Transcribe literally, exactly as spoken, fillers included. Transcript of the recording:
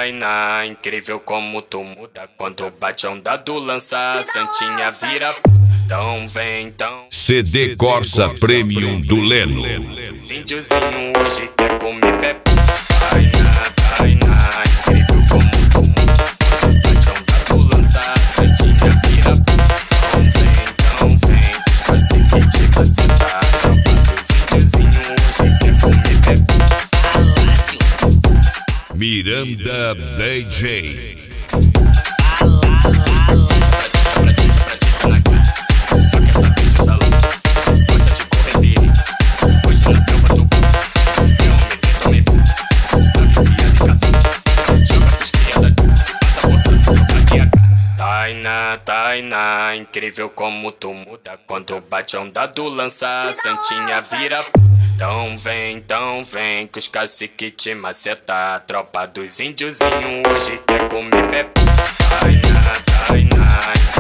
Tainá, incrível como tu muda quando bate a onda do lança, Santinha vira. Então vem, então. C D Corsa Premium do Leno. Os índiozinho hoje quer comer pepe. Tainá, Tainá, incrível como tu muda quando bate a onda do lança, Santinha vira. Então vem, então vem, você que te você tá. Os índiozinho hoje quer comer pepe. Miranda D J. Tainá, Tainá, incrível como tu muda quando bate a onda do lança, Santinha vira. Então vem, então vem, que os cacique te maceta. Tropa dos índiozinho hoje quer comer pepe. Tainá, Tainá.